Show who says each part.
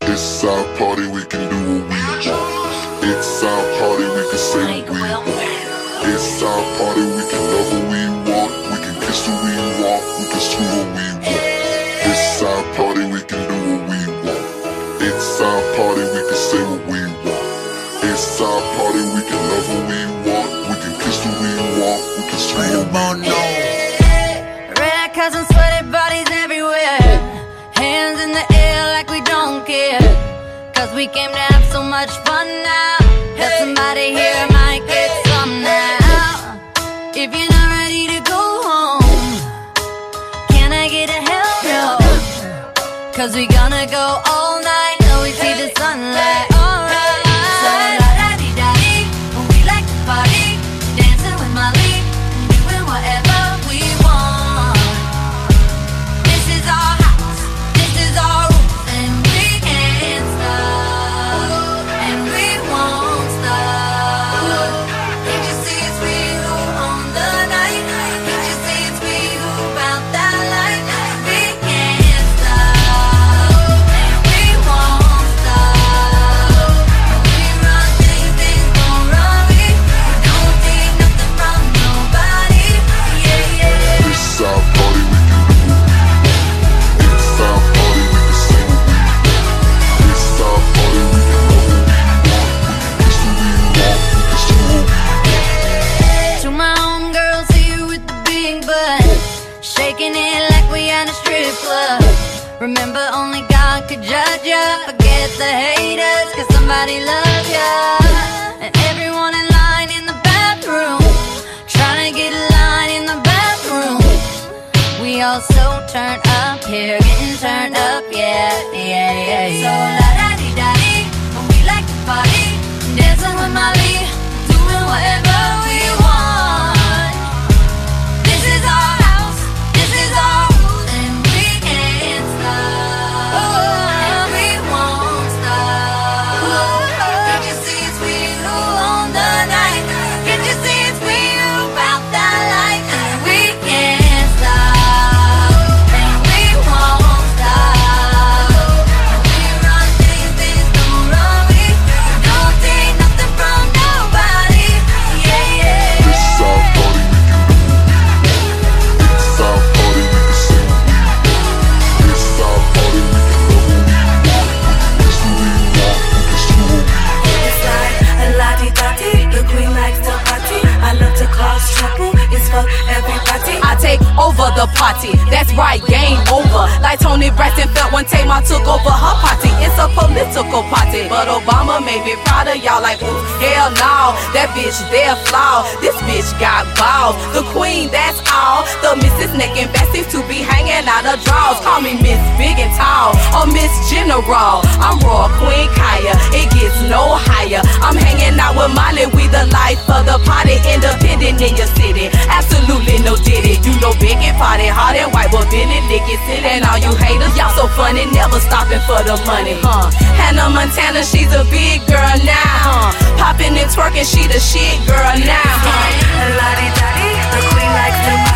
Speaker 1: It's our party, we can do what we want. It's our party, we can say what we want. It's our party, we can love what we want. We can kiss who we want, we can screw what we want. It's our party, we can do what we want. It's our party, we can say what we want. It's our party, we can love what we want. We can kiss who we want, we can screw what we want.
Speaker 2: Red cousins, sweaty bodies everywhere. Hands in the air like we don't care. Cause we came to have so much fun now. That somebody here might get some now. If you're not ready to go home, can I get a hell no? Cause we gonna go all night till we see the sunlight. Alright. So la-da-dee-da-dee, we like to party, dancing with Molly, doing whatever we want. This is our house, this is our rules, and we can't stop, and we won't stop. Can't you see it's we who own the night? Can't you see it's we who bout that light? We can't stop, and we won't stop. We run things gon' run me. We don't take nothing from nobody. Yeah, yeah.
Speaker 1: It's our party, we can do what we want. It's our party, we can say what we want. It's our party, we can love what we want. We can kiss who we want, we can screw what we want.
Speaker 2: To my homegirls here with the big butt, shaking it like we at a strip club. Remember, only God could judge ya. Forget the haters, cause somebody loves ya. And everyone in line in the bathroom, trying to get a line in the bathroom. We all so turned up here, getting turned up, yeah, yeah, yeah, yeah. So la-da-dee-da-dee, we like to party, dancing with Molly, doing whatever we want. This is our house, this is our rules, and we can't stop, and we won't stop. Can't you see it's we who own the night? Can't you see it's we who bout that light? And we can't stop, and we won't stop. We run things don't run me. We don't take nothing from nobody. Yeah, yeah.
Speaker 1: It's our party, we can do what we want. It's our party, we can say what we want. It's our party, we can love what we want. We can kiss who we want, we can screw what we want.
Speaker 3: It's like a la-di-da-di, the queen likes to party. I love to cause trouble, it's for everybody.
Speaker 4: I take over the party, that's right, game over. Like Tony Braxton felt when Tamar took over her party. It's a political party, but Obama made me proud of y'all. Like, ooh, hell no, that bitch there flawed. This bitch got balls. The queen, that's all. The Mrs. Neck and Bessie to be hanging out of drawers. Call me Miss Big and Tall or Miss General. I'm Royal Queen Kaya, it gets no higher. I'm hanging out with Molly, we the life of the party. Independent in your city, absolutely no diddy. You know big and party, hard and white, but Billy Lick is silly. And all you haters, y'all so funny, never stopping for the money, huh? Hannah Montana, she's a big girl now, huh? Popping and twerking, she the shit girl now, huh?
Speaker 3: A la-di-da-di, the queen likes to party.